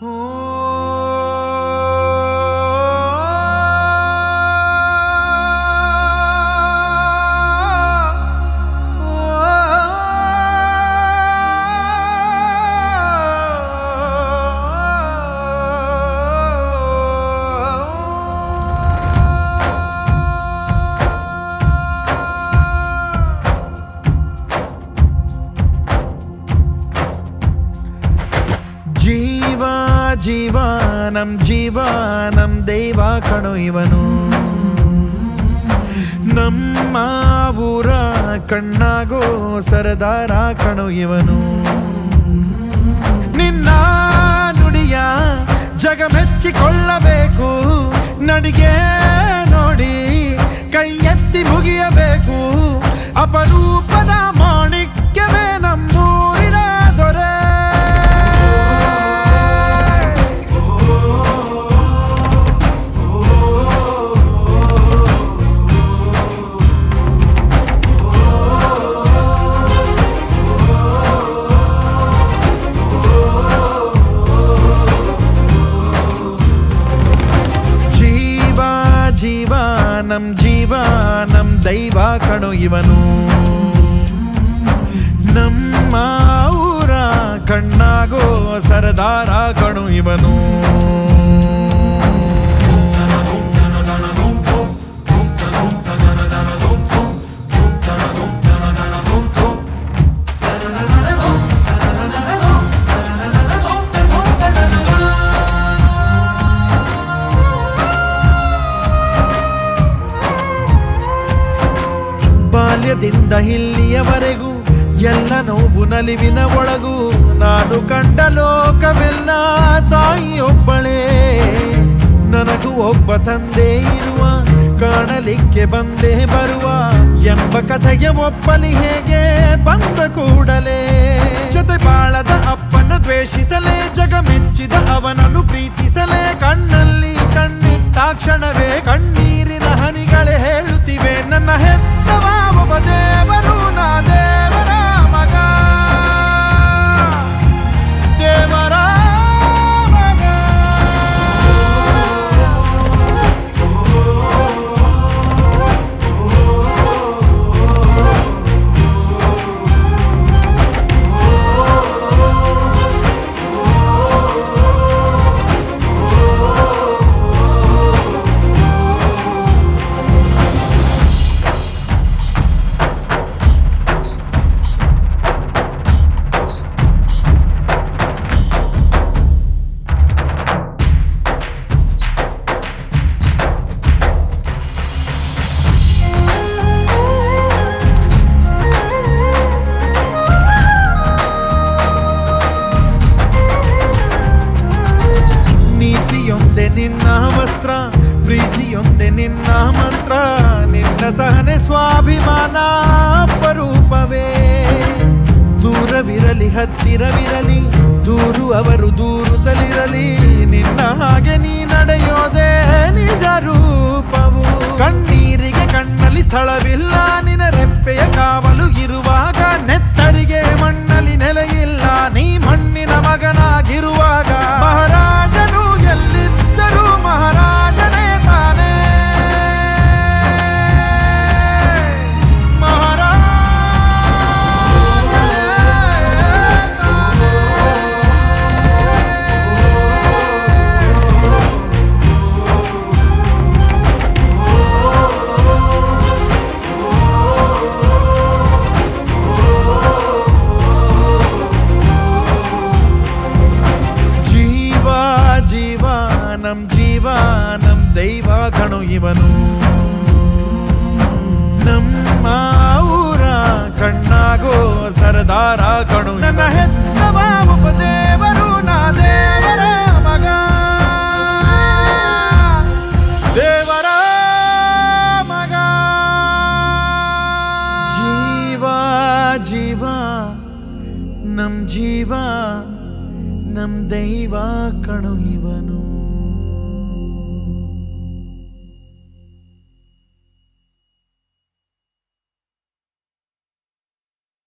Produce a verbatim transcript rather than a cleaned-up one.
ಜೀವ ನಮ್ ಜೀವ ನಮ್ ದೈವ ಕಣೋ ಇವನು. ನಮ್ಮ ಊರ ಕಣ್ಣಾಗೋ ಸರದಾರ ಕಣೋ ಇವನು. ನಿನ್ನ ನುಡಿಯ ಜಗ ಮೆಚ್ಚಿಕೊಳ್ಳಬೇಕು, ನಡಿಗೆ ನೋಡಿ ಕೈ ಎತ್ತಿ ಮುಗಿಯಬೇಕು. ಅಪರೂಪದ ಮಾಣಿಕ್ಯವೇ ನಮ್ಮೂರಿನ ದೊರೆ. ಜೀವ ನಮ್ ಜೀವ ನಮ್ ದೈವ ಕಣೋ ಇವನು. ನಮ್ಮ ಊರ ಕಣ್ಣಾಗೋ ಸರದಾರ ಕಣೋ ಇವನು. ಬಾಲ್ಯದಿಂದ ಇಲ್ಲಿಯವರೆಗೂ ಎಲ್ಲ ನೋವು ನಲಿವಿನ ಒಳಗೂ ನಾನು ಕಂಡ ಲೋಕವೆಲ್ಲ ತಾಯಿಯೊಬ್ಬಳೇ. ನನಗೂ ಒಬ್ಬ ತಂದೆ ಇರುವ, ಕಾಣಲಿಕ್ಕೆ ಬಂದೇ ಬರುವ ಎಂಬ ಕಥೆಗೆ ಒಪ್ಪಲಿ ಹೇಗೆ ಬಂದ ಕೂಡಲೇ. ಜೊತೆ ಬಾಳದ ಅಪ್ಪನ ದ್ವೇಷಿಸಲೇ, ಜಗ ಮೆಚ್ಚಿದ ಅವನನ್ನು ಪ್ರೀತಿಸಲೇ. ಕಣ್ಣಲ್ಲಿ ಕಣ್ಣಿಟ್ಟಾಕ್ಷಣವೇ ಕಣ್ಣೀರಿನ ಹನಿಗಳೇ ಹೇಳುತ್ತಿವೆ, ನನ್ನ ಹೆತ್ತವ ಒಬ್ಬ ದೇವರು, ನಾ ದೇವರ ಮಗ, ದೇವರ ಮಗ. ನಿನ್ನ ವಸ್ತ್ರ, ಪ್ರೀತಿಯೊಂದೆ ನಿನ್ನ ಮಂತ್ರ, ನಿನ್ನ ಸಹನೆ ಸ್ವಾಭಿಮಾನ ಅಪರೂಪವೇ. ದೂರವಿರಲಿ ಹತ್ತಿರವಿರಲಿ, ದೂರು ಅವರು ದೂರುತ್ತಲಿರಲಿ, ನಿನ್ನ ಹಾಗೆ ನೀ ನಡೆಯೋದೇ ನಿಜ ರೂಪವು. ಕಣ್ಣೀರಿಗೆ ಕಣ್ಣಲ್ಲಿ ಸ್ಥಳವಿಲ್ಲ, ನಿನ್ನ ರೆಪ್ಪೆಯ ಕಾವಲು ಇರುವಾಗ. ನೆತ್ತರಿಗೆ ಮಣ್ಣಲ್ಲಿ ನೆಲೆಯಿಲ್ಲ, ನೀ ಮಣ್ಣಿನ ಮಗನಾಗಿರುವಾಗ. ಮಹಾರಾಜನು ಎಲ್ಲಿದ್ದರೂ ಮಹಾರಾಜನೇ ತಾನೇ, ಮಹಾರಾಜನೇ ತಾನೇ. ಜೀವ ಜೀವ ನಮ್ ಜೀವ ನಮ್ ದೈವ ಕಣೋ ಇವನು. ನಮ್ಮ ಊರ ಕಣ್ಣಾಗೋ ಸರದಾರ ಕಣೋ. ನನ್ನ ಹೆತ್ತವ ಒಬ್ಬ ದೇವರು, ನಾ ದೇವರ ಮಗ, ದೇವರ ಮಗ. ಜೀವ ಜೀವ ನಮ್ ಜೀವ ನಮ್ ದೈವ ಕಣೋ ಇವನು.